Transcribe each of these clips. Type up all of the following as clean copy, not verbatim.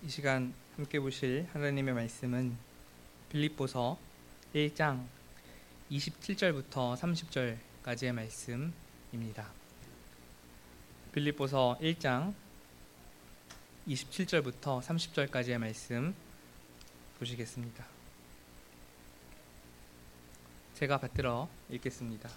이 시간 함께 보실 하나님의 말씀은 빌립보서 1장 27절부터 30절까지의 말씀입니다. 빌립보서 1장 27절부터 30절까지의 말씀 보시겠습니다. 제가 받들어 읽겠습니다.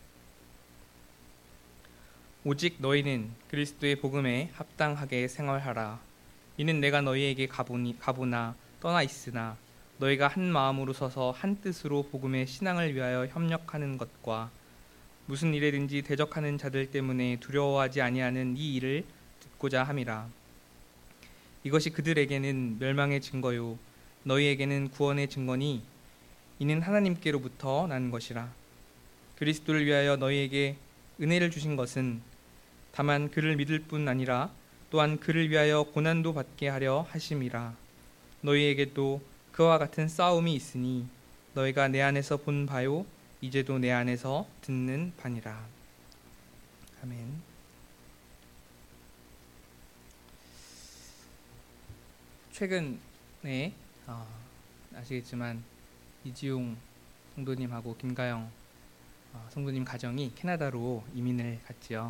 오직 너희는 그리스도의 복음에 합당하게 생활하라. 이는 내가 너희에게 가보나 떠나 있으나 너희가 한 마음으로 서서 한 뜻으로 복음의 신앙을 위하여 협력하는 것과 무슨 일에든지 대적하는 자들 때문에 두려워하지 아니하는 이 일을 듣고자 함이라. 이것이 그들에게는 멸망의 증거요 너희에게는 구원의 증거니 이는 하나님께로부터 난 것이라. 그리스도를 위하여 너희에게 은혜를 주신 것은 다만 그를 믿을 뿐 아니라 또한 그를 위하여 고난도 받게 하려 하심이라. 너희에게도 그와 같은 싸움이 있으니 너희가 내 안에서 본 바요 이제도 내 안에서 듣는 바니라. 아멘. 최근에 아시겠지만 이지용 성도님하고 김가영 성도님 가정이 캐나다로 이민을 갔지요.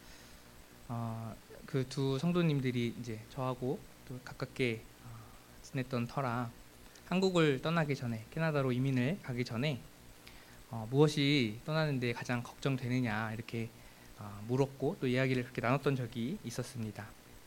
그 두 성도님들이 이제 저하고 또 가깝게 지냈던 터라 한국을 떠나기 전에 캐나다로 이민을 가기 전에 무엇이 떠나는데 가장 걱정되느냐 이렇게 물었고 또 이야기를 그렇게 나눴던 적이 있었습니다.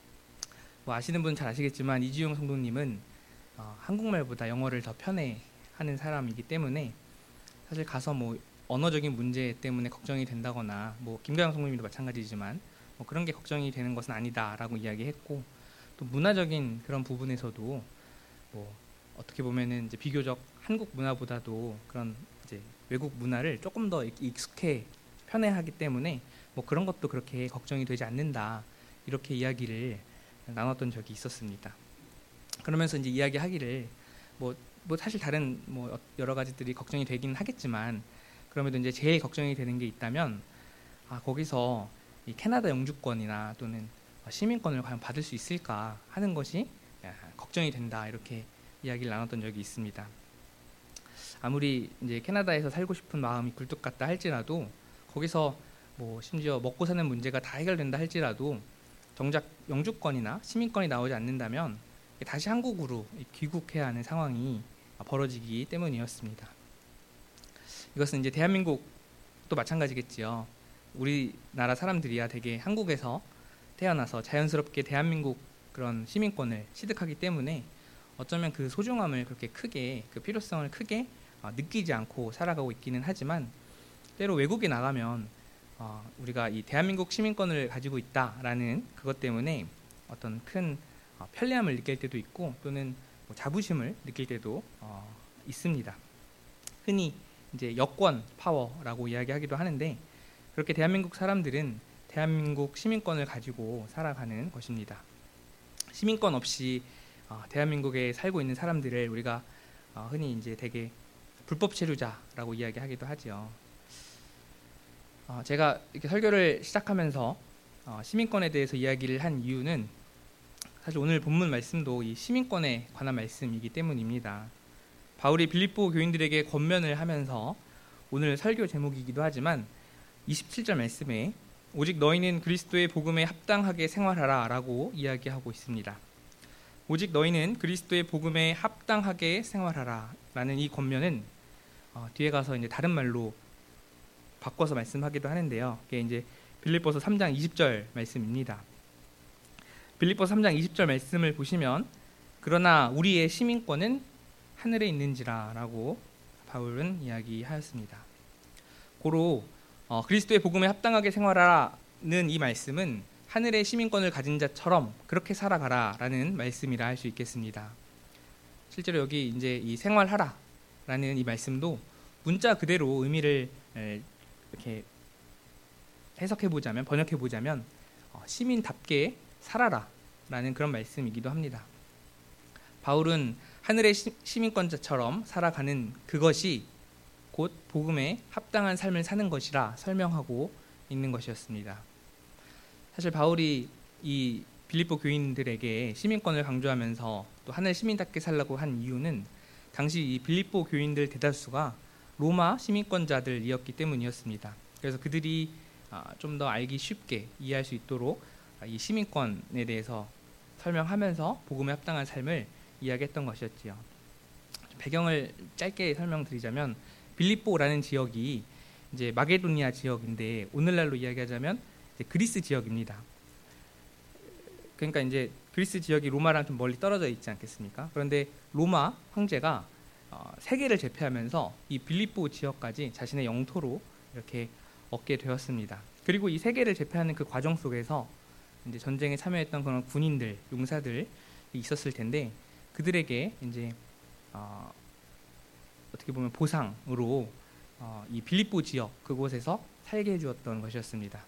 뭐 아시는 분 잘 아시겠지만 이지용 성도님은 한국말보다 영어를 더 편애하는 사람이기 때문에 사실 가서 뭐 언어적인 문제 때문에 걱정이 된다거나 뭐 김가영 성도님도 마찬가지지만 뭐 그런 게 걱정이 되는 것은 아니다라고 이야기했고 또 문화적인 그런 부분에서도 뭐 어떻게 보면은 이제 비교적 한국 문화보다도 그런 이제 외국 문화를 조금 더 익숙해 편애하기 때문에 뭐 그런 것도 그렇게 걱정이 되지 않는다 이렇게 이야기를 나눴던 적이 있었습니다. 그러면서 이제 이야기하기를 뭐 사실 다른 뭐 여러 가지들이 걱정이 되긴 하겠지만 그럼에도 이제 제일 걱정이 되는 게 있다면 거기서 이 캐나다 영주권이나 또는 시민권을 과연 받을 수 있을까 하는 것이 걱정이 된다 이렇게 이야기를 나눴던 적이 있습니다. 아무리 이제 캐나다에서 살고 싶은 마음이 굴뚝 같다 할지라도 거기서 뭐 심지어 먹고 사는 문제가 다 해결된다 할지라도 정작 영주권이나 시민권이 나오지 않는다면 다시 한국으로 귀국해야 하는 상황이 벌어지기 때문이었습니다. 이것은 이제 대한민국도 마찬가지겠지요. 우리나라 사람들이야 되게 한국에서 태어나서 자연스럽게 대한민국 그런 시민권을 취득하기 때문에 어쩌면 그 소중함을 그렇게 크게 그 필요성을 크게 느끼지 않고 살아가고 있기는 하지만 때로 외국에 나가면 우리가 이 대한민국 시민권을 가지고 있다라는 그것 때문에 어떤 큰 편리함을 느낄 때도 있고 또는 뭐 자부심을 느낄 때도 있습니다. 흔히 이제 여권 파워라고 이야기하기도 하는데 그렇게 대한민국 사람들은 대한민국 시민권을 가지고 살아가는 것입니다. 시민권 없이 대한민국에 살고 있는 사람들을 우리가 흔히 이제 되게 불법 체류자라고 이야기하기도 하죠. 제가 이렇게 설교를 시작하면서 시민권에 대해서 이야기를 한 이유는 사실 오늘 본문 말씀도 이 시민권에 관한 말씀이기 때문입니다. 바울이 빌립보 교인들에게 권면을 하면서 오늘 설교 제목이기도 하지만 27절 말씀에 오직 너희는 그리스도의 복음에 합당하게 생활하라 라고 이야기하고 있습니다. 오직 너희는 그리스도의 복음에 합당하게 생활하라 라는 이 권면은 뒤에 가서 이제 다른 말로 바꿔서 말씀하기도 하는데요. 이게 이제 빌립보서 3장 20절 말씀입니다. 빌립보서 3장 20절 말씀을 보시면 그러나 우리의 시민권은 하늘에 있는지라 라고 바울은 이야기하였습니다. 고로 그리스도의 복음에 합당하게 생활하라는 이 말씀은 하늘의 시민권을 가진 자처럼 그렇게 살아가라라는 말씀이라 할 수 있겠습니다. 실제로 여기 이제 이 생활하라라는 이 말씀도 문자 그대로 의미를 이렇게 해석해 보자면 번역해 보자면 시민답게 살아라라는 그런 말씀이기도 합니다. 바울은 하늘의 시민권자처럼 살아가는 그것이 곧 복음에 합당한 삶을 사는 것이라 설명하고 있는 것이었습니다. 사실 바울이 이 빌립보 교인들에게 시민권을 강조하면서 또 하늘 시민답게 살라고 한 이유는 당시 이 빌립보 교인들 대다수가 로마 시민권자들이었기 때문이었습니다. 그래서 그들이 좀 더 알기 쉽게 이해할 수 있도록 이 시민권에 대해서 설명하면서 복음에 합당한 삶을 이야기했던 것이었지요. 배경을 짧게 설명드리자면 빌립보라는 지역이 이제 마게도니아 지역인데 오늘날로 이야기하자면 이제 그리스 지역입니다. 그러니까 이제 그리스 지역이 로마랑 좀 멀리 떨어져 있지 않겠습니까? 그런데 로마 황제가 세계를 제패하면서 이 빌립보 지역까지 자신의 영토로 이렇게 얻게 되었습니다. 그리고 이 세계를 제패하는 그 과정 속에서 이제 전쟁에 참여했던 그런 군인들, 용사들이 있었을 텐데 그들에게 이제 어떻게 보면 보상으로 이 빌립보 지역 그곳에서 살게 해주었던 것이었습니다.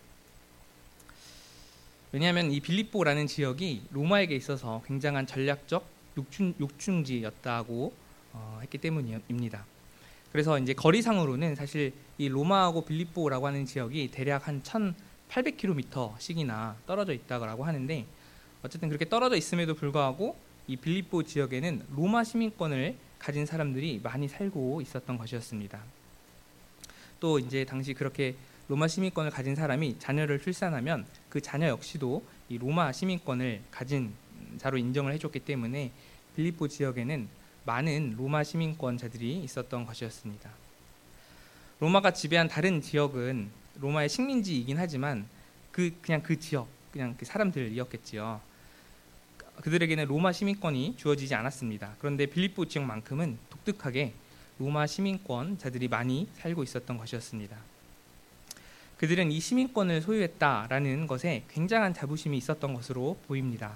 왜냐하면 이 빌립보라는 지역이 로마에게 있어서 굉장한 전략적 욕충지였다고 했기 때문입니다. 그래서 이제 거리상으로는 사실 이 로마하고 빌립보라고 하는 지역이 대략 한 1,800km씩이나 떨어져 있다고 하는데 어쨌든 그렇게 떨어져 있음에도 불구하고 이 빌립보 지역에는 로마 시민권을 가진 사람들이 많이 살고 있었던 것이었습니다. 또 이제 당시 그렇게 로마 시민권을 가진 사람이 자녀를 출산하면 그 자녀 역시도 이 로마 시민권을 가진 자로 인정을 해줬기 때문에 빌립보 지역에는 많은 로마 시민권자들이 있었던 것이었습니다. 로마가 지배한 다른 지역은 로마의 식민지이긴 하지만 그냥 그 지역, 그냥 그 사람들이었겠지요. 그들에게는 로마 시민권이 주어지지 않았습니다. 그런데 빌립보 지역만큼은 독특하게 로마 시민권자들이 많이 살고 있었던 것이었습니다. 그들은 이 시민권을 소유했다라는 것에 굉장한 자부심이 있었던 것으로 보입니다.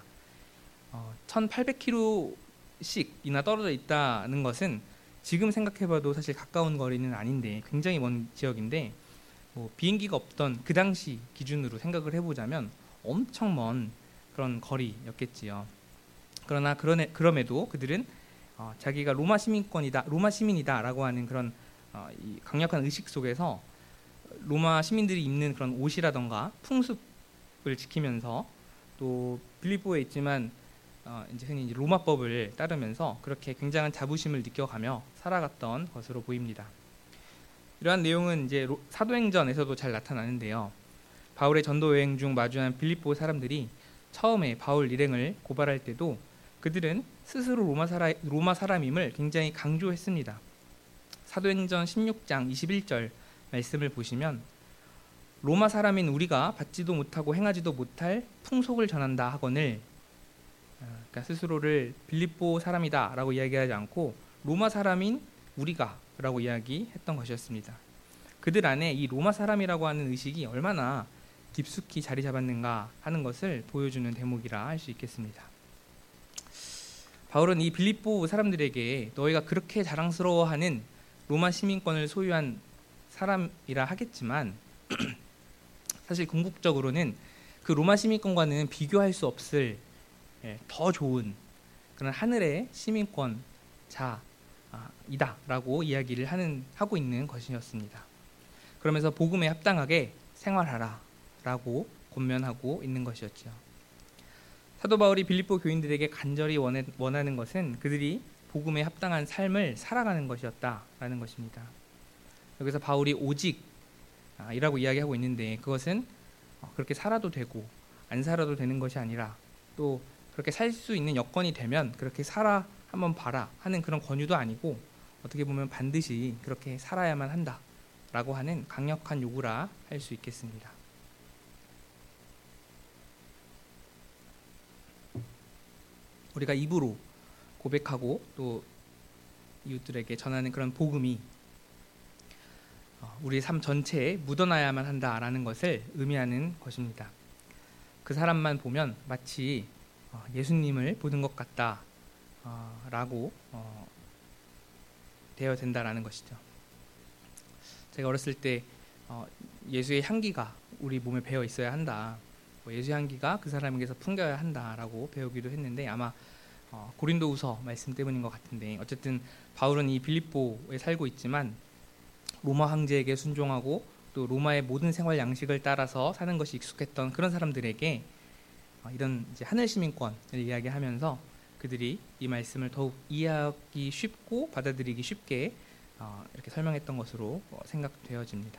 1,800km씩이나 떨어져 있다는 것은 지금 생각해봐도 사실 가까운 거리는 아닌데 굉장히 먼 지역인데 비행기가 없던 그 당시 기준으로 생각을 해보자면 엄청 먼 그런 거리였겠지요. 그러나 그럼에도 그들은 자기가 로마 시민이다라고 하는 그런 이 강력한 의식 속에서 로마 시민들이 입는 그런 옷이라던가 풍습을 지키면서 또 빌립보에 있지만 이제 흔히 로마법을 따르면서 그렇게 굉장한 자부심을 느껴가며 살아갔던 것으로 보입니다. 이러한 내용은 이제 사도행전에서도 잘 나타나는데요. 바울의 전도 여행 중 마주한 빌립보 사람들이 처음에 바울 일행을 고발할 때도 그들은 스스로 로마 사람임을 굉장히 강조했습니다. 사도행전 16장 21절 말씀을 보시면 로마 사람인 우리가 받지도 못하고 행하지도 못할 풍속을 전한다 하거늘, 그러니까 스스로를 빌립보 사람이다라고 이야기하지 않고 로마 사람인 우리가라고 이야기했던 것이었습니다. 그들 안에 이 로마 사람이라고 하는 의식이 얼마나 깊숙이 자리 잡았는가 하는 것을 보여주는 대목이라 할 수 있겠습니다. 바울은 이 빌립보 사람들에게 너희가 그렇게 자랑스러워하는 로마 시민권을 소유한 사람이라 하겠지만 사실 궁극적으로는 그 로마 시민권과는 비교할 수 없을 더 좋은 그런 하늘의 시민권자이다라고 이야기를 하고 있는 것이었습니다. 그러면서 복음에 합당하게 생활하라라고 권면하고 있는 것이었죠. 사도 바울이 빌립보 교인들에게 간절히 원하는 것은 그들이 복음에 합당한 삶을 살아가는 것이었다라는 것입니다. 여기서 바울이 오직이라고 이야기하고 있는데 그것은 그렇게 살아도 되고 안 살아도 되는 것이 아니라 또 그렇게 살 수 있는 여건이 되면 그렇게 살아 한번 봐라 하는 그런 권유도 아니고 어떻게 보면 반드시 그렇게 살아야만 한다라고 하는 강력한 요구라 할 수 있겠습니다. 우리가 입으로 고백하고 또 이웃들에게 전하는 그런 복음이 우리의 삶 전체에 묻어나야만 한다라는 것을 의미하는 것입니다. 그 사람만 보면 마치 예수님을 보는 것 같다라고 되어야 된다라는 것이죠. 제가 어렸을 때 예수의 향기가 우리 몸에 배어 있어야 한다. 예수의 향기가 그 사람에게서 풍겨야 한다라고 배우기도 했는데 아마 고린도후서 말씀 때문인 것 같은데 어쨌든 바울은 이 빌립보에 살고 있지만 로마 황제에게 순종하고 또 로마의 모든 생활 양식을 따라서 사는 것이 익숙했던 그런 사람들에게 이런 이제 하늘 시민권을 이야기하면서 그들이 이 말씀을 더욱 이해하기 쉽고 받아들이기 쉽게 이렇게 설명했던 것으로 생각되어집니다.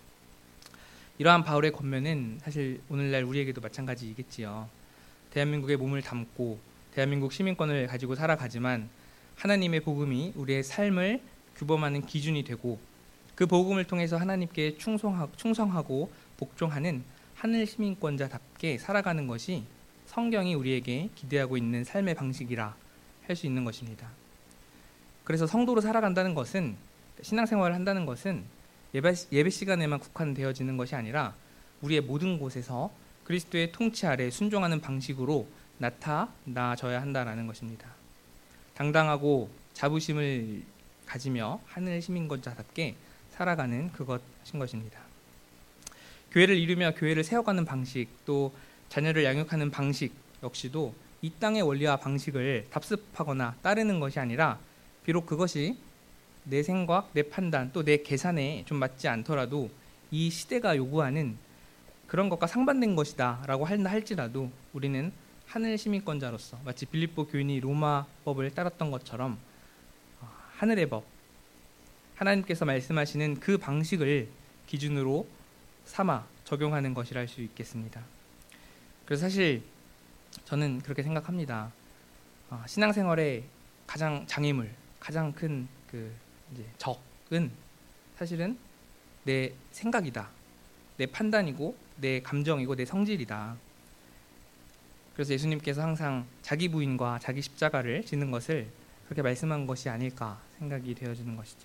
이러한 바울의 권면은 사실 오늘날 우리에게도 마찬가지이겠지요. 대한민국의 몸을 담고 대한민국 시민권을 가지고 살아가지만 하나님의 복음이 우리의 삶을 규범하는 기준이 되고 그 복음을 통해서 하나님께 충성하고 복종하는 하늘 시민권자답게 살아가는 것이 성경이 우리에게 기대하고 있는 삶의 방식이라 할 수 있는 것입니다. 그래서 성도로 살아간다는 것은, 신앙생활을 한다는 것은 예배 시간에만 국한되어지는 것이 아니라 우리의 모든 곳에서 그리스도의 통치 아래 순종하는 방식으로 나타나져야 한다는 것입니다. 당당하고 자부심을 가지며 하늘 시민권자답게 살아가는 그것인 것입니다. 교회를 이루며 교회를 세워가는 방식, 또 자녀를 양육하는 방식 역시도 이 땅의 원리와 방식을 답습하거나 따르는 것이 아니라 비록 그것이 내 생각, 내 판단, 또 내 계산에 좀 맞지 않더라도 이 시대가 요구하는 그런 것과 상반된 것이다 라고 할지라도 우리는 하늘 시민권자로서 마치 빌립보 교인이 로마법을 따랐던 것처럼 하늘의 법, 하나님께서 말씀하시는 그 방식을 기준으로 삼아 적용하는 것이라 할 수 있겠습니다. 그래서 사실 저는 그렇게 생각합니다. 신앙생활의 가장 장애물, 가장 큰 적은 사실은 내 생각이다, 내 판단이고 내 감정이고 내 성질이다. 그래서 예수님께서 항상 자기 부인과 자기 십자가를 지는 것을 그렇게 말씀한 것이 아닐까 생각이 되어지는 것이죠.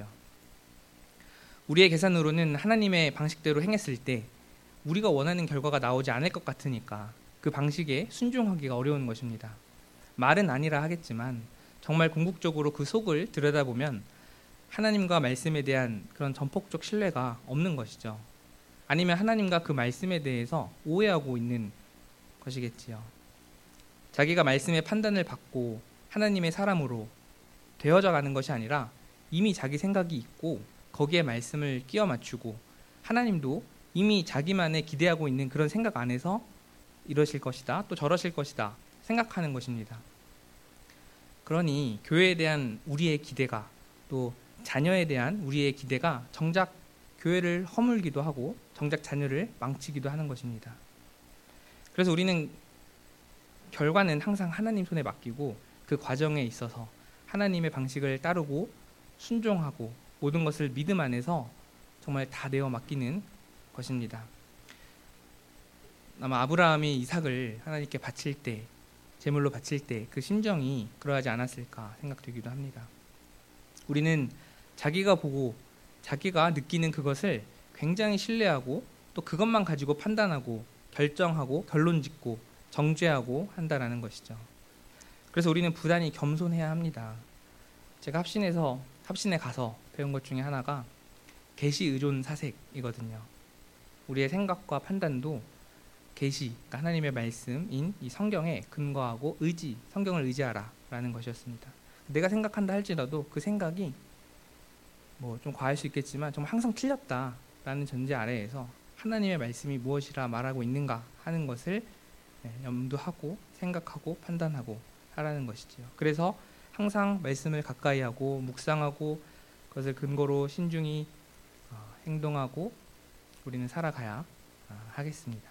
우리의 계산으로는 하나님의 방식대로 행했을 때 우리가 원하는 결과가 나오지 않을 것 같으니까 그 방식에 순종하기가 어려운 것입니다. 말은 아니라 하겠지만 정말 궁극적으로 그 속을 들여다보면 하나님과 말씀에 대한 그런 전폭적 신뢰가 없는 것이죠. 아니면 하나님과 그 말씀에 대해서 오해하고 있는 것이겠지요. 자기가 말씀의 판단을 받고 하나님의 사람으로 되어져 가는 것이 아니라 이미 자기 생각이 있고 거기에 말씀을 끼워 맞추고 하나님도 이미 자기만의 기대하고 있는 그런 생각 안에서 이러실 것이다, 또 저러실 것이다 생각하는 것입니다. 그러니 교회에 대한 우리의 기대가, 또 자녀에 대한 우리의 기대가 정작 교회를 허물기도 하고 정작 자녀를 망치기도 하는 것입니다. 그래서 우리는 결과는 항상 하나님 손에 맡기고 그 과정에 있어서 하나님의 방식을 따르고 순종하고 모든 것을 믿음 안에서 정말 다 내어 맡기는 것입니다. 아마 아브라함이 이삭을 하나님께 바칠 때, 제물로 바칠 때 그 심정이 그러하지 않았을까 생각되기도 합니다. 우리는 자기가 보고 자기가 느끼는 그것을 굉장히 신뢰하고 또 그것만 가지고 판단하고 결정하고 결론짓고 정죄하고 한다라는 것이죠. 그래서 우리는 부단히 겸손해야 합니다. 제가 합신에 가서 배운 것 중에 하나가 계시 의존 사색이거든요. 우리의 생각과 판단도 계시, 그러니까 하나님의 말씀인 이 성경에 근거하고 성경을 의지하라 라는 것이었습니다. 내가 생각한다 할지라도 그 생각이 뭐 좀 과할 수 있겠지만 정말 항상 틀렸다라는 전제 아래에서 하나님의 말씀이 무엇이라 말하고 있는가 하는 것을 염두하고 생각하고 판단하고 하라는 것이지요. 그래서 항상 말씀을 가까이 하고 묵상하고 그것을 근거로 신중히 행동하고 우리는 살아가야 하겠습니다.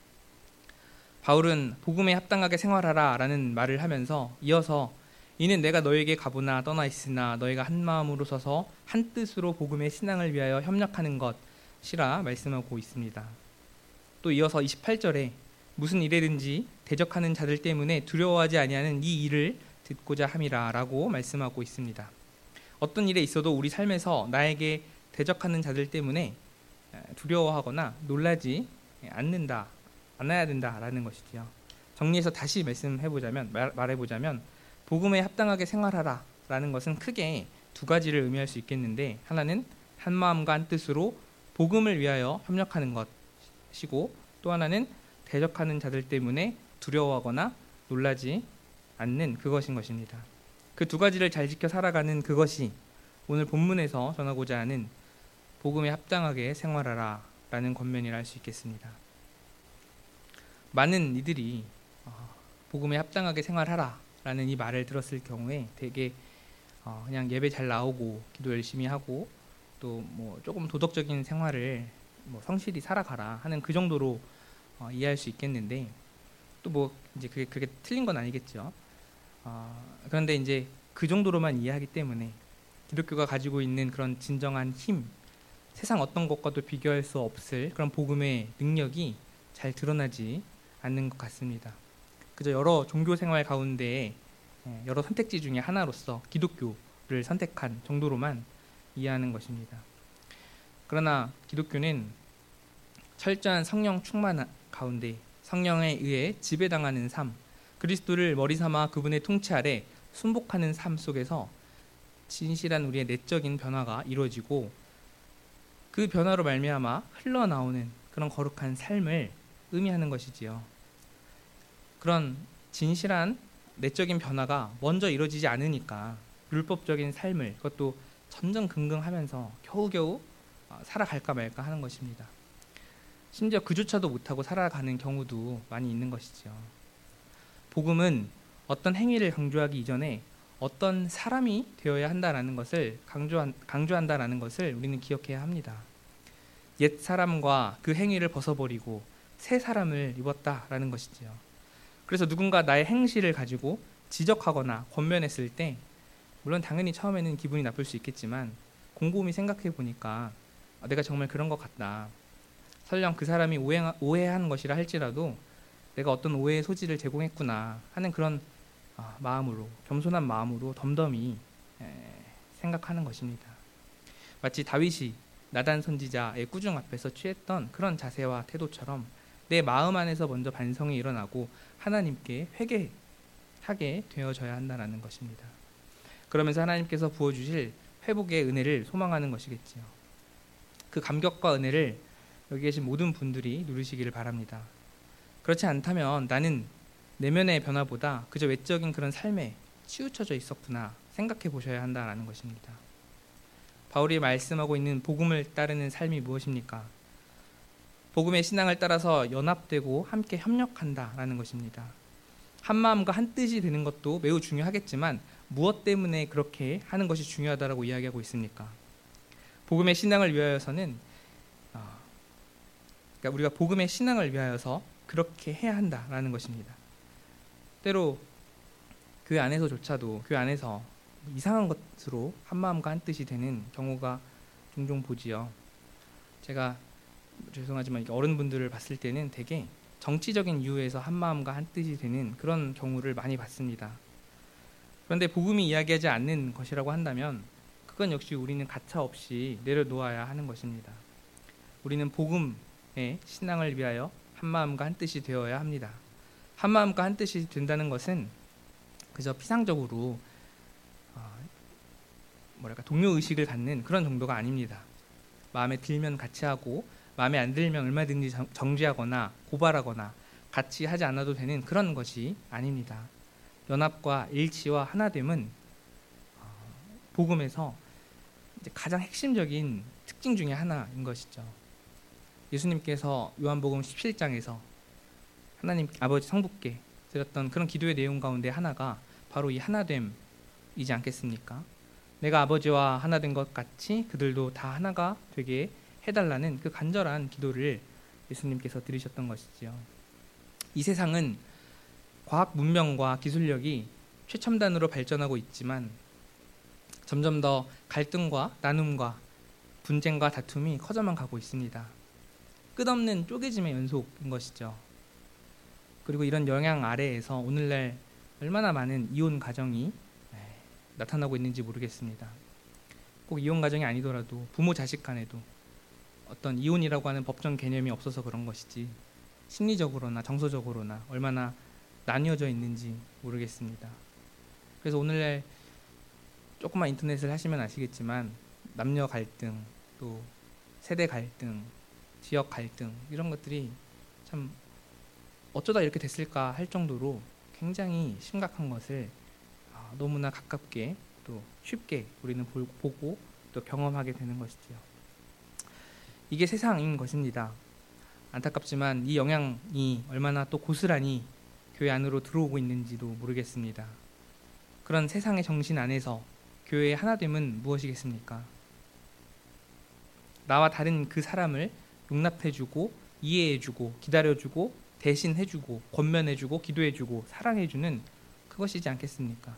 바울은 복음에 합당하게 생활하라 라는 말을 하면서 이어서 이는 내가 너에게 가보나 떠나 있으나 너희가 한 마음으로 서서 한 뜻으로 복음의 신앙을 위하여 협력하는 것이라 말씀하고 있습니다. 또 이어서 28절에 무슨 일에든지 대적하는 자들 때문에 두려워하지 아니하는 이 일을 듣고자 함이라 라고 말씀하고 있습니다. 어떤 일에 있어도 우리 삶에서 나에게 대적하는 자들 때문에 두려워하거나 놀라지 않아야 된다라는 것이지요. 정리해서 다시 말해보자면 복음에 합당하게 생활하라 라는 것은 크게 두 가지를 의미할 수 있겠는데, 하나는 한 마음과 한 뜻으로 복음을 위하여 협력하는 것이고, 또 하나는 대적하는 자들 때문에 두려워하거나 놀라지 않는 그것인 것입니다. 그 두 가지를 잘 지켜 살아가는 그것이 오늘 본문에서 전하고자 하는 복음에 합당하게 생활하라 라는 권면이라 할 수 있겠습니다. 많은 이들이 복음에 합당하게 생활하라라는 이 말을 들었을 경우에 되게 그냥 예배 잘 나오고 기도 열심히 하고 또 뭐 조금 도덕적인 생활을 뭐 성실히 살아가라 하는 그 정도로 이해할 수 있겠는데, 또 뭐 이제 그게 틀린 건 아니겠죠. 그런데 이제 그 정도로만 이해하기 때문에 기독교가 가지고 있는 그런 진정한 힘, 세상 어떤 것과도 비교할 수 없을 그런 복음의 능력이 잘 드러나지 않는 것 같습니다. 그저 여러 종교 생활 가운데 여러 선택지 중에 하나로서 기독교를 선택한 정도로만 이해하는 것입니다. 그러나 기독교는 철저한 성령 충만 가운데 성령에 의해 지배당하는 삶, 그리스도를 머리 삼아 그분의 통치 아래 순복하는 삶 속에서 진실한 우리의 내적인 변화가 이루어지고, 그 변화로 말미암아 흘러나오는 그런 거룩한 삶을 의미하는 것이지요. 그런 진실한 내적인 변화가 먼저 이루어지지 않으니까 율법적인 삶을, 그것도 전전긍긍하면서 겨우겨우 살아갈까 말까 하는 것입니다. 심지어 그조차도 못하고 살아가는 경우도 많이 있는 것이죠. 복음은 어떤 행위를 강조하기 이전에 어떤 사람이 되어야 한다라는 것을 강조한다라는 것을 우리는 기억해야 합니다. 옛 사람과 그 행위를 벗어버리고 새 사람을 입었다라는 것이지요. 그래서 누군가 나의 행실을 가지고 지적하거나 권면했을 때, 물론 당연히 처음에는 기분이 나쁠 수 있겠지만 곰곰이 생각해 보니까 내가 정말 그런 것 같다. 설령 그 사람이 오해하는 것이라 할지라도 내가 어떤 오해의 소지를 제공했구나 하는 그런 마음으로, 겸손한 마음으로 덤덤히 생각하는 것입니다. 마치 다윗이 나단 선지자의 꾸중 앞에서 취했던 그런 자세와 태도처럼 내 마음 안에서 먼저 반성이 일어나고 하나님께 회개하게 되어져야 한다는 것입니다. 그러면서 하나님께서 부어주실 회복의 은혜를 소망하는 것이겠지요. 그 감격과 은혜를 여기 계신 모든 분들이 누리시기를 바랍니다. 그렇지 않다면 나는 내면의 변화보다 그저 외적인 그런 삶에 치우쳐져 있었구나 생각해 보셔야 한다는 것입니다. 바울이 말씀하고 있는 복음을 따르는 삶이 무엇입니까? 복음의 신앙을 따라서 연합되고 함께 협력한다라는 것입니다. 한 마음과 한 뜻이 되는 것도 매우 중요하겠지만 무엇 때문에 그렇게 하는 것이 중요하다고 이야기하고 있습니까? 복음의 신앙을 위하여서는 그러니까 우리가 복음의 신앙을 위하여서 그렇게 해야 한다라는 것입니다. 때로 교회 안에서조차도 교회 안에서 이상한 것으로 한 마음과 한 뜻이 되는 경우가 종종 보지요. 제가 죄송하지만 어른분들을 봤을 때는 되게 정치적인 이유에서 한 마음과 한 뜻이 되는 그런 경우를 많이 봤습니다. 그런데 복음이 이야기하지 않는 것이라고 한다면 그건 역시 우리는 가차없이 내려놓아야 하는 것입니다. 우리는 복음의 신앙을 위하여 한 마음과 한 뜻이 되어야 합니다. 한 마음과 한 뜻이 된다는 것은 그저 피상적으로 동료의식을 갖는 그런 정도가 아닙니다. 마음에 들면 같이 하고 마음에 안 들면 얼마든지 정죄하거나 고발하거나 같이 하지 않아도 되는 그런 것이 아닙니다. 연합과 일치와 하나됨은 복음에서 이제 가장 핵심적인 특징 중에 하나인 것이죠. 예수님께서 요한복음 17장에서 하나님 아버지 성부께 드렸던 그런 기도의 내용 가운데 하나가 바로 이 하나됨이지 않겠습니까? 내가 아버지와 하나된 것 같이 그들도 다 하나가 되게 해달라는 그 간절한 기도를 예수님께서 드리셨던 것이지요. 이 세상은 과학 문명과 기술력이 최첨단으로 발전하고 있지만 점점 더 갈등과 나눔과 분쟁과 다툼이 커져만 가고 있습니다. 끝없는 쪼개짐의 연속인 것이죠. 그리고 이런 영향 아래에서 오늘날 얼마나 많은 이혼 가정이 나타나고 있는지 모르겠습니다. 꼭 이혼 가정이 아니더라도 부모 자식 간에도 어떤 이혼이라고 하는 법정 개념이 없어서 그런 것이지 심리적으로나 정서적으로나 얼마나 나뉘어져 있는지 모르겠습니다. 그래서 오늘날 조금만 인터넷을 하시면 아시겠지만 남녀 갈등, 또 세대 갈등, 지역 갈등 이런 것들이 참 어쩌다 이렇게 됐을까 할 정도로 굉장히 심각한 것을 너무나 가깝게 또 쉽게 우리는 보고 또 경험하게 되는 것이지요. 이게 세상인 것입니다. 안타깝지만 이 영향이 얼마나 또 고스란히 교회 안으로 들어오고 있는지도 모르겠습니다. 그런 세상의 정신 안에서 교회의 하나됨은 무엇이겠습니까? 나와 다른 그 사람을 용납해주고 이해해주고 기다려주고 대신해주고 권면해주고 기도해주고 사랑해주는 그것이지 않겠습니까?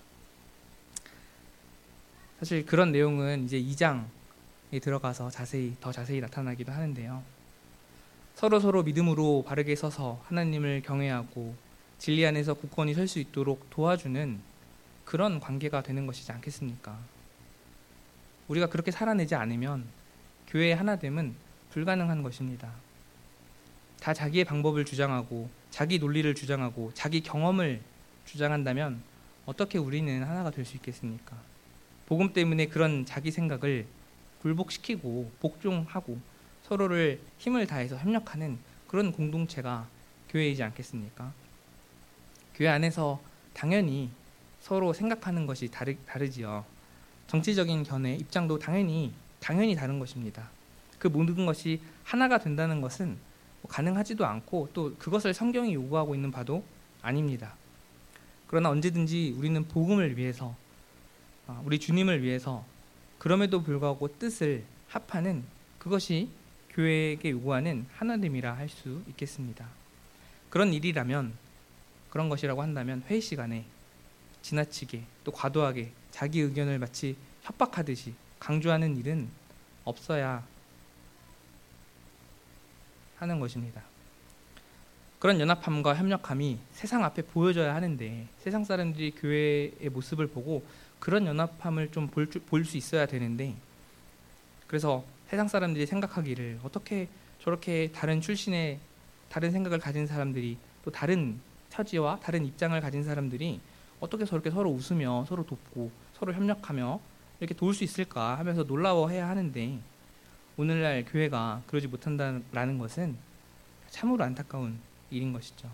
사실 그런 내용은 이제 2장에 들어가서 더 자세히 나타나기도 하는데요. 서로 믿음으로 바르게 서서 하나님을 경외하고 진리 안에서 굳건히 설 수 있도록 도와주는 그런 관계가 되는 것이지 않겠습니까? 우리가 그렇게 살아내지 않으면 교회의 하나됨은 불가능한 것입니다. 다 자기의 방법을 주장하고 자기 논리를 주장하고 자기 경험을 주장한다면 어떻게 우리는 하나가 될 수 있겠습니까? 복음 때문에 그런 자기 생각을 굴복시키고 복종하고 서로를 힘을 다해서 협력하는 그런 공동체가 교회이지 않겠습니까? 교회 안에서 당연히 서로 생각하는 것이 다르지요. 정치적인 견해, 입장도 당연히 다른 것입니다. 그 모든 것이 하나가 된다는 것은 가능하지도 않고 또 그것을 성경이 요구하고 있는 바도 아닙니다. 그러나 언제든지 우리는 복음을 위해서 우리 주님을 위해서 그럼에도 불구하고 뜻을 합하는 그것이 교회에게 요구하는 하나됨이라 할 수 있겠습니다. 그런 일이라면 그런 것이라고 한다면 회의 시간에 지나치게 또 과도하게 자기 의견을 마치 협박하듯이 강조하는 일은 없어야 하는 것입니다. 그런 연합함과 협력함이 세상 앞에 보여져야 하는데 세상 사람들이 교회의 모습을 보고 그런 연합함을 좀 볼 수 있어야 되는데 그래서 세상 사람들이 생각하기를 어떻게 저렇게 다른 출신의 다른 생각을 가진 사람들이 또 다른 처지와 다른 입장을 가진 사람들이 어떻게 저렇게 서로 웃으며 서로 돕고 서로 협력하며 이렇게 도울 수 있을까 하면서 놀라워해야 하는데 오늘날 교회가 그러지 못한다라는 것은 참으로 안타까운 일인 것이죠.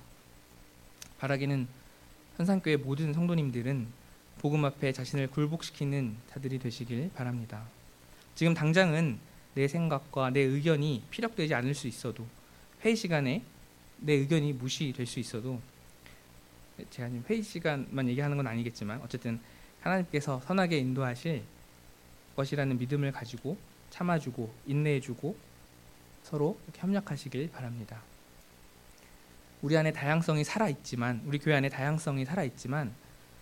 바라기는 현산교회 모든 성도님들은 복음 앞에 자신을 굴복시키는 자들이 되시길 바랍니다. 지금 당장은 내 생각과 내 의견이 피력되지 않을 수 있어도 회의 시간에 내 의견이 무시될 수 있어도 제가 지금 회의 시간만 얘기하는 건 아니겠지만 어쨌든 하나님께서 선하게 인도하실 것이라는 믿음을 가지고 참아주고 인내해주고 서로 이렇게 협력하시길 바랍니다. 우리 안에 다양성이 살아있지만 우리 교회 안에 다양성이 살아있지만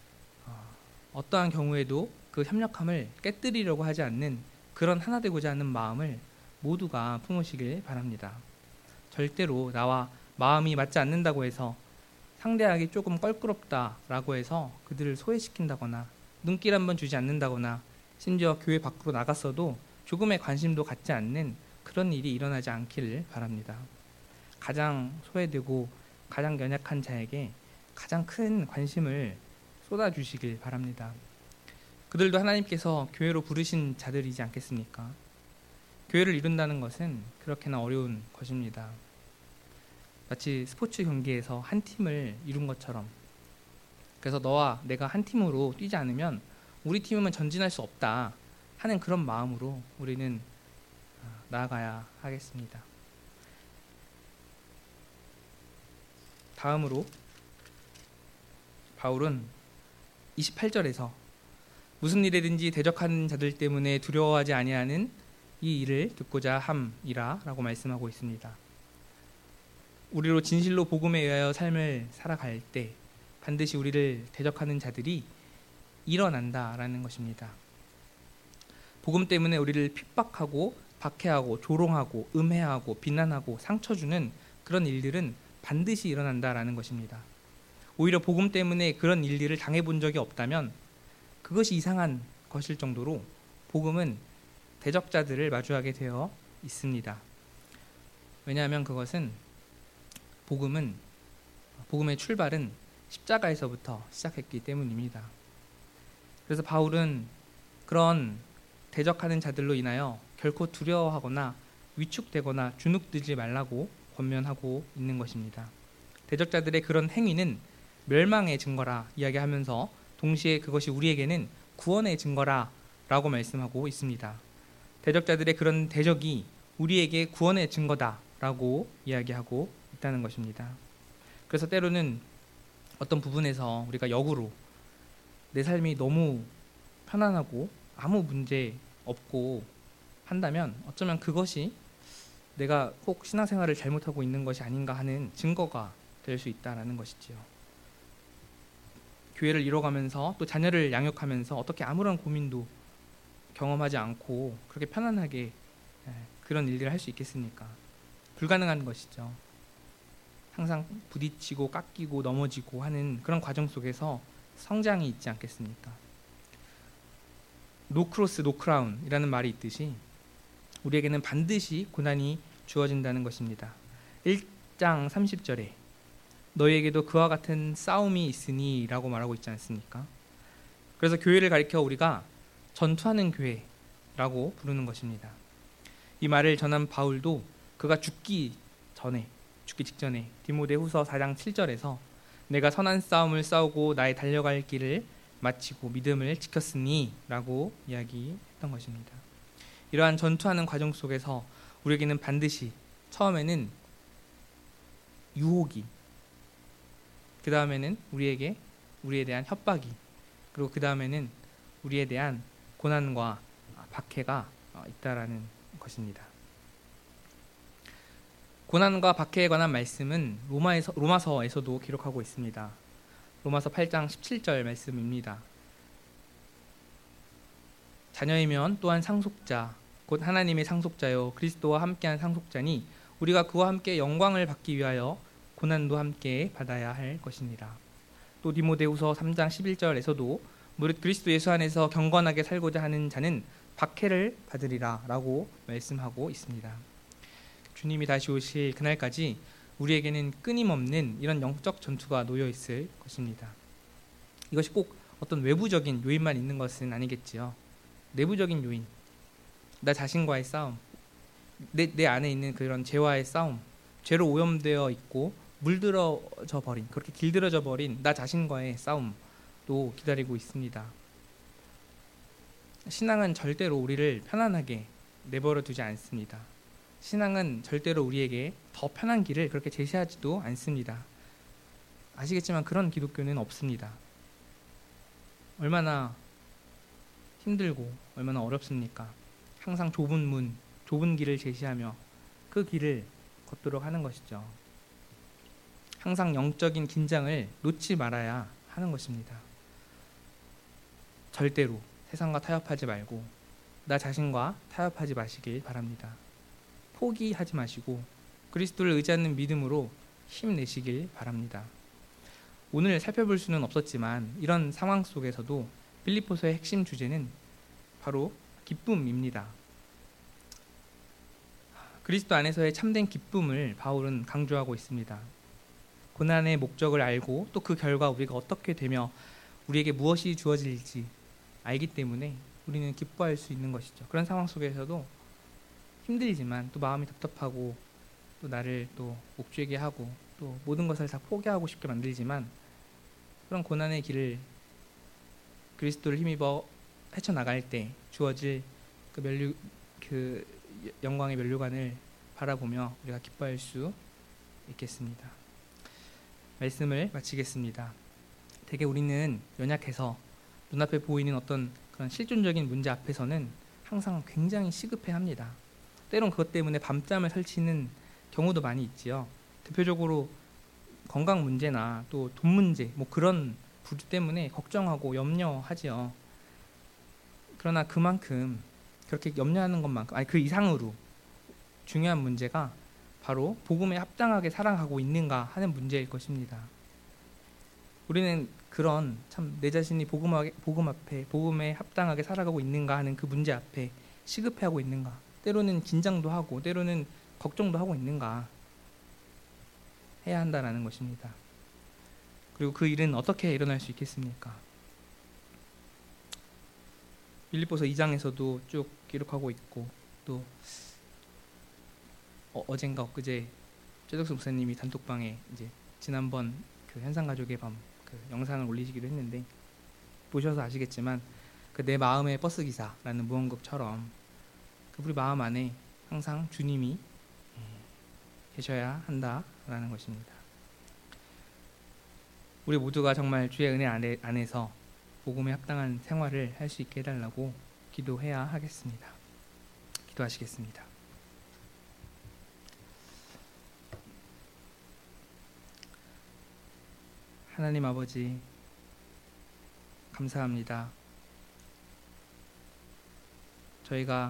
어떠한 경우에도 그 협력함을 깨뜨리려고 하지 않는 그런 하나 되고자 하는 마음을 모두가 품으시길 바랍니다. 절대로 나와 마음이 맞지 않는다고 해서 상대하기 조금 껄끄럽다라고 해서 그들을 소외시킨다거나 눈길 한번 주지 않는다거나 심지어 교회 밖으로 나갔어도 조금의 관심도 갖지 않는 그런 일이 일어나지 않기를 바랍니다. 가장 소외되고 가장 연약한 자에게 가장 큰 관심을 쏟아주시길 바랍니다. 그들도 하나님께서 교회로 부르신 자들이지 않겠습니까? 교회를 이룬다는 것은 그렇게나 어려운 것입니다. 마치 스포츠 경기에서 한 팀을 이룬 것처럼 그래서 너와 내가 한 팀으로 뛰지 않으면 우리 팀은 전진할 수 없다 하는 그런 마음으로 우리는 나아가야 하겠습니다. 다음으로 바울은 28절에서 무슨 일이든지 대적하는 자들 때문에 두려워하지 아니하는 이 일을 듣고자 함이라 라고 말씀하고 있습니다. 우리로 진실로 복음에 의하여 삶을 살아갈 때 반드시 우리를 대적하는 자들이 일어난다라는 것입니다. 복음 때문에 우리를 핍박하고 박해하고 조롱하고 음해하고 비난하고 상처 주는 그런 일들은 반드시 일어난다라는 것입니다. 오히려 복음 때문에 그런 일들을 당해본 적이 없다면 그것이 이상한 것일 정도로 복음은 대적자들을 마주하게 되어 있습니다. 왜냐하면 그것은 복음의 출발은 십자가에서부터 시작했기 때문입니다. 그래서 바울은 그런 대적하는 자들로 인하여 결코 두려워하거나 위축되거나 주눅들지 말라고 권면하고 있는 것입니다. 대적자들의 그런 행위는 멸망의 증거라 이야기하면서 동시에 그것이 우리에게는 구원의 증거라 라고 말씀하고 있습니다. 대적자들의 그런 대적이 우리에게 구원의 증거다 라고 이야기하고 있다는 것입니다. 그래서 때로는 어떤 부분에서 우리가 역으로 내 삶이 너무 편안하고 아무 문제 없고 한다면 어쩌면 그것이 내가 꼭 신앙생활을 잘못하고 있는 것이 아닌가 하는 증거가 될 수 있다라는 것이지요. 교회를 이뤄가면서 또 자녀를 양육하면서 어떻게 아무런 고민도 경험하지 않고 그렇게 편안하게 그런 일들을 할 수 있겠습니까? 불가능한 것이죠. 항상 부딪히고 깎이고 넘어지고 하는 그런 과정 속에서 성장이 있지 않겠습니까? 노 크로스 노 크라운이라는 말이 있듯이 우리에게는 반드시 고난이 주어진다는 것입니다. 1장 30절에 너희에게도 그와 같은 싸움이 있으니 라고 말하고 있지 않습니까? 그래서 교회를 가리켜 우리가 전투하는 교회라고 부르는 것입니다. 이 말을 전한 바울도 그가 죽기 직전에 디모데후서 4장 7절에서 내가 선한 싸움을 싸우고 나의 달려갈 길을 마치고 믿음을 지켰으니 라고 이야기했던 것입니다. 이러한 전투하는 과정 속에서 우리에게는 반드시 처음에는 유혹이, 그 다음에는 우리에 대한 협박이, 그리고 그 다음에는 우리에 대한 고난과 박해가 있다라는 것입니다. 고난과 박해에 관한 말씀은 로마서에서도 기록하고 있습니다. 로마서 8장 17절 말씀입니다. 자녀이면 또한 상속자, 곧 하나님의 상속자요 그리스도와 함께한 상속자니 우리가 그와 함께 영광을 받기 위하여 고난도 함께 받아야 할 것이니라. 또 디모데후서 3장 11절에서도 무릇 그리스도 예수 안에서 경건하게 살고자 하는 자는 박해를 받으리라 라고 말씀하고 있습니다. 주님이 다시 오실 그날까지 우리에게는 끊임없는 이런 영적 전투가 놓여 있을 것입니다. 이것이 꼭 어떤 외부적인 요인만 있는 것은 아니겠지요. 내부적인 요인, 나 자신과의 싸움, 내 안에 있는 그런 죄와의 싸움, 죄로 오염되어 있고 물들어져 버린, 그렇게 길들어져 버린 나 자신과의 싸움도 기다리고 있습니다. 신앙은 절대로 우리를 편안하게 내버려 두지 않습니다. 신앙은 절대로 우리에게 더 편한 길을 그렇게 제시하지도 않습니다. 아시겠지만 그런 기독교는 없습니다. 얼마나 힘들고 얼마나 어렵습니까? 항상 좁은 문, 좁은 길을 제시하며 그 길을 걷도록 하는 것이죠. 항상 영적인 긴장을 놓지 말아야 하는 것입니다. 절대로 세상과 타협하지 말고 나 자신과 타협하지 마시길 바랍니다. 포기하지 마시고 그리스도를 의지하는 믿음으로 힘내시길 바랍니다. 오늘 살펴볼 수는 없었지만 이런 상황 속에서도 빌립보서의 핵심 주제는 바로 기쁨입니다. 그리스도 안에서의 참된 기쁨을 바울은 강조하고 있습니다. 고난의 목적을 알고 또 그 결과 우리가 어떻게 되며 우리에게 무엇이 주어질지 알기 때문에 우리는 기뻐할 수 있는 것이죠. 그런 상황 속에서도 힘들지만 또 마음이 답답하고 또 나를 또 옥죄게 하고 또 모든 것을 다 포기하고 싶게 만들지만 그런 고난의 길을 그리스도를 힘입어 헤쳐나갈 때 주어질 그 영광의 면류관을 바라보며 우리가 기뻐할 수 있겠습니다. 말씀을 마치겠습니다. 대개 우리는 연약해서 눈앞에 보이는 어떤 그런 실존적인 문제 앞에서는 항상 굉장히 시급해합니다. 때론 그것 때문에 밤잠을 설치는 경우도 많이 있지요. 대표적으로 건강 문제나 또 돈 문제, 그런 부류 때문에 걱정하고 염려하지요. 그러나 그만큼 그렇게 염려하는 것만큼, 그 이상으로 중요한 문제가 바로 복음에 합당하게 살아가고 있는가 하는 문제일 것입니다. 우리는 그런 참 내 자신이 복음에 합당하게 살아가고 있는가 하는 그 문제 앞에 시급해하고 있는가, 때로는 긴장도 하고 때로는 걱정도 하고 있는가 해야 한다라는 것입니다. 그리고 그 일은 어떻게 일어날 수 있겠습니까? 빌립보서 2장에서도 쭉 기록하고 있고 또 어젠가 엊그제 최덕수 목사님이 단톡방에 이제 지난번 그 현상가족의 밤 그 영상을 올리시기도 했는데 보셔서 아시겠지만 그 내 마음의 버스 기사라는 무언극처럼 우리 마음 안에 항상 주님이 계셔야 한다라는 것입니다. 우리 모두가 정말 주의 은혜 안에서 복음에 합당한 생활을 할 수 있게 해달라고 기도해야 하겠습니다. 기도하시겠습니다. 하나님 아버지, 감사합니다. 저희가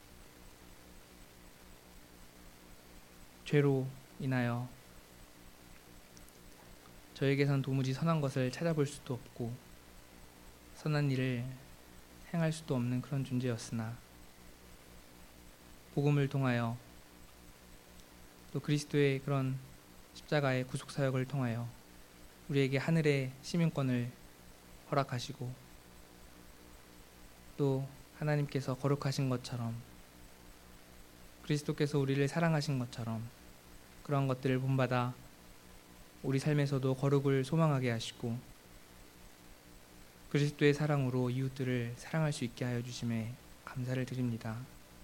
죄로 인하여 저에게선 도무지 선한 것을 찾아볼 수도 없고 선한 일을 행할 수도 없는 그런 존재였으나 복음을 통하여 또 그리스도의 그런 십자가의 구속사역을 통하여 우리에게 하늘의 시민권을 허락하시고 또 하나님께서 거룩하신 것처럼 그리스도께서 우리를 사랑하신 것처럼 그런 것들을 본받아 우리 삶에서도 거룩을 소망하게 하시고 그리스도의 사랑으로 이웃들을 사랑할 수 있게 하여 주심에 감사를 드립니다.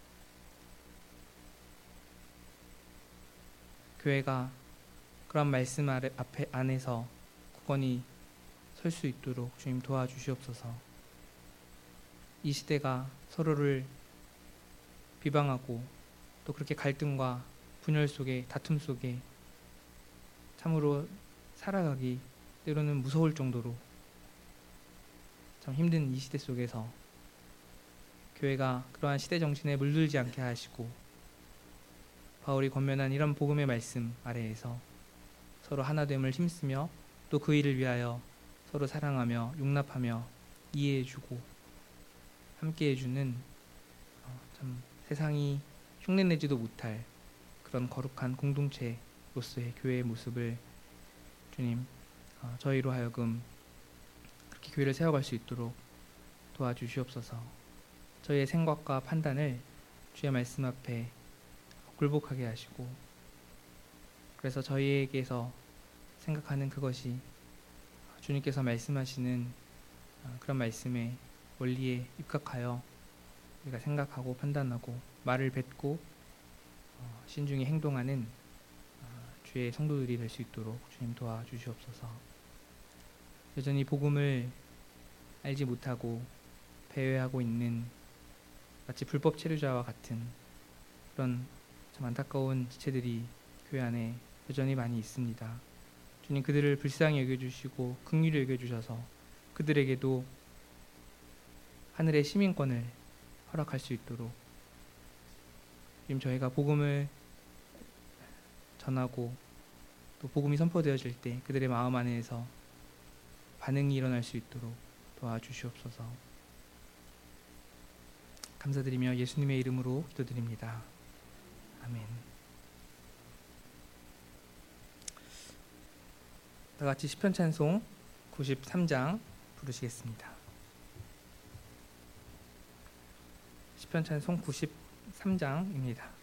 교회가 그런 말씀 안에서 굳건히 설 수 있도록 주님 도와주시옵소서. 이 시대가 서로를 비방하고 또 그렇게 갈등과 분열 속에 다툼 속에 참으로 살아가기 때로는 무서울 정도로 참 힘든 이 시대 속에서 교회가 그러한 시대 정신에 물들지 않게 하시고 바울이 권면한 이런 복음의 말씀 아래에서 서로 하나됨을 힘쓰며 또 그 일을 위하여 서로 사랑하며 용납하며 이해해주고 함께해주는 참 세상이 흉내내지도 못할 그런 거룩한 공동체로서의 교회의 모습을 주님 저희로 하여금 그렇게 교회를 세워갈 수 있도록 도와주시옵소서. 저희의 생각과 판단을 주의 말씀 앞에 굴복하게 하시고 그래서 저희에게서 생각하는 그것이 주님께서 말씀하시는 그런 말씀의 원리에 입각하여 우리가 생각하고 판단하고 말을 뱉고 신중히 행동하는 주의 성도들이 될 수 있도록 주님 도와주시옵소서. 여전히 복음을 알지 못하고 배회하고 있는 마치 불법 체류자와 같은 그런 참 안타까운 지체들이 교회 안에 여전히 많이 있습니다. 주님 그들을 불쌍히 여겨주시고 긍휼히 여겨주셔서 그들에게도 하늘의 시민권을 허락할 수 있도록 지금 저희가 복음을 전하고 또 복음이 선포되어질 때 그들의 마음 안에서 반응이 일어날 수 있도록 도와주시옵소서. 감사드리며 예수님의 이름으로 기도드립니다. 아멘. 다 같이 시편 찬송 93장 부르시겠습니다. 시편 찬송 93장입니다.